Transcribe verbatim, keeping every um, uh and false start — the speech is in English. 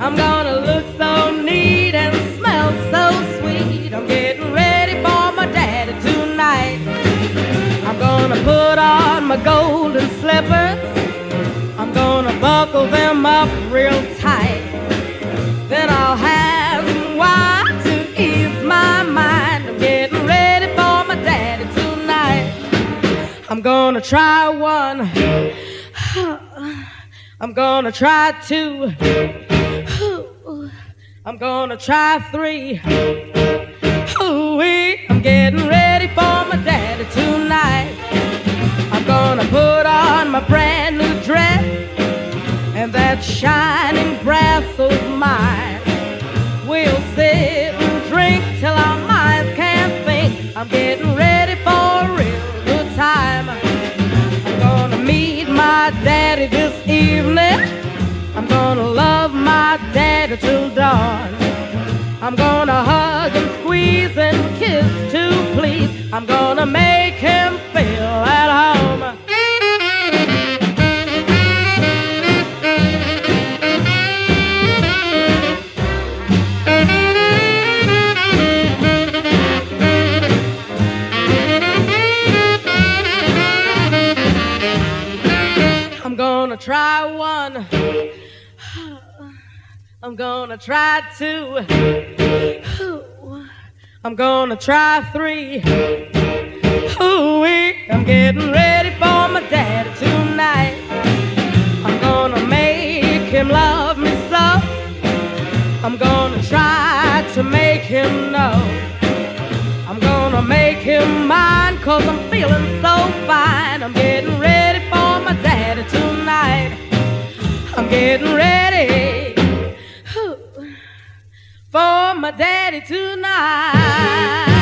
I'm gonna look so neat and smell so sweet. I'm getting ready for my daddy tonight. I'm gonna put on my golden slippers. I'm gonna buckle them up real tight. Then I'll have some wine to ease my mind. I'm getting ready for my daddy tonight. I'm gonna try one. I'm gonna try two. I'm gonna try three. Ooh-wee. I'm getting ready for my daddy tonight. I'm gonna put on my brand new dress and that shining brass of mine. We'll sit and drink till our minds can't think. I'm getting ready for a real good time. I'm gonna meet my daddy this evening. I'm gonna love my daddy till dawn. I'm gonna hug and squeeze and kiss to please. I'm gonna make him feel at home. I'm gonna try one. I'm gonna try two. I'm gonna try three. Ooh-wee. I'm getting ready for my daddy tonight. I'm gonna make him love me so. I'm gonna try to make him know. I'm gonna make him mine, 'cause I'm feeling so fine. I'm getting ready for my daddy tonight. I'm getting ready for my daddy tonight.